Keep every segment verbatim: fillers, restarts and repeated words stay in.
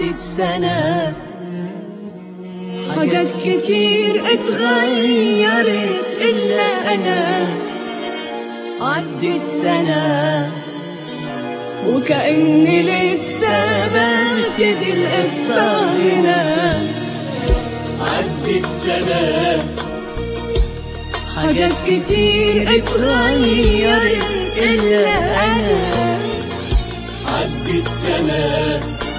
عدت سنة، حاجات كتير اتغيرت إلا أنا. عدت سنة وكأني لسه ببتدي القصة هنا. عدت سنة، حاجات كتير اتغيرت إلا أنا. عدت سنة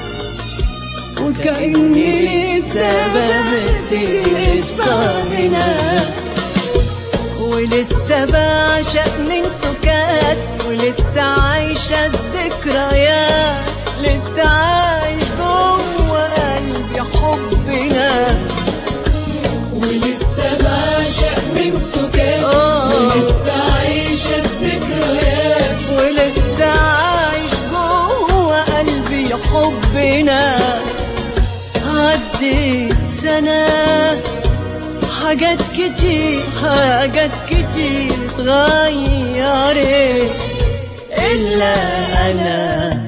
وكأني لسه ببتدي القصة هنا. ولسه بعشق من سكات، ولسه عايشة الذكريات، لسه عايش جوه قلبي حبنا. ولسه بعشق من سكات، ولسه عايشة الذكريات، ولسه عايش جوه قلبي حبنا. عدت سنة، حاجات كتير حاجات كتير اتغيرت إلا أنا.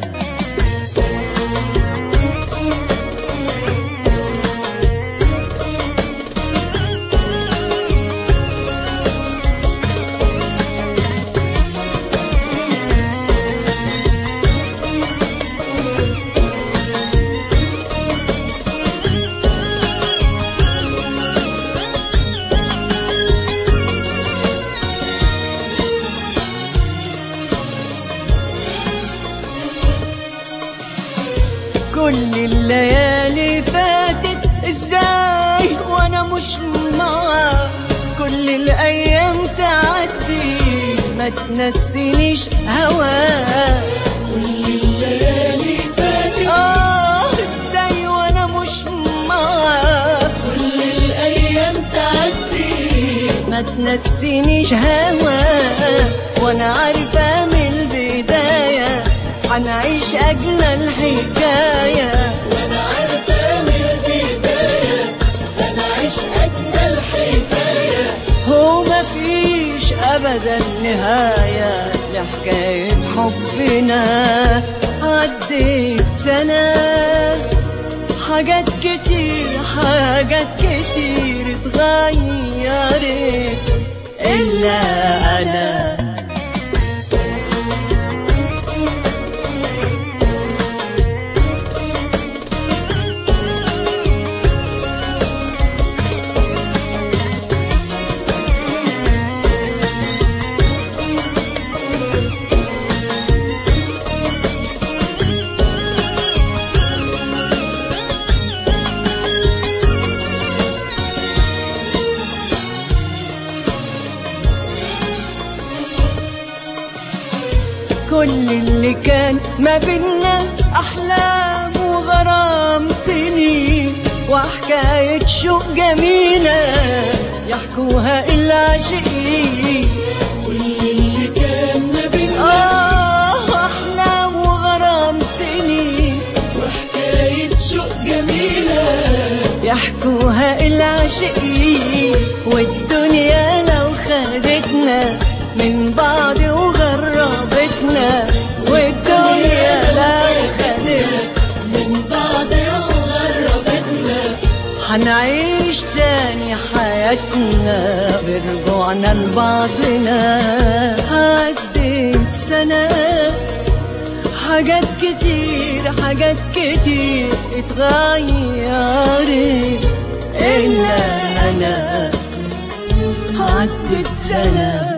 كل الليالي فاتت ازاي وانا مش معاك، كل الايام تعدي ما تنسينيش هواك. كل الليالي فاتت اه ازاي وانا مش معاك، كل الايام تعدي ما تنسينيش هواك. وانا عارفة من البداية هنعيش أجمل حكاية. وانا عارفة من البداية هنعيش أجمل حكاية. هو مفيش أبدا نهاية لحكاية حبنا. عدت سنة، حاجات كتير حاجات كتير اتغيرت إلا أنا. كل اللي كان ما بينا أحلام وغرام سنين، وحكاية شوق جميلة يحكوها العاشقين. كل اللي كان ما بينا آه أحلام وغرام سنين، وحكاية شوق جميلة يحكوها العاشقين. والدنيا لو خدتنا من بعض وغربتنا، والدنيا لو خدتنا من بعض وغربتنا، هنعيش تاني حياتنا برجوعنا لبعضنا. عدت سنة، حاجات كتير حاجات كتير اتغيرت إلا أنا. عدت سنة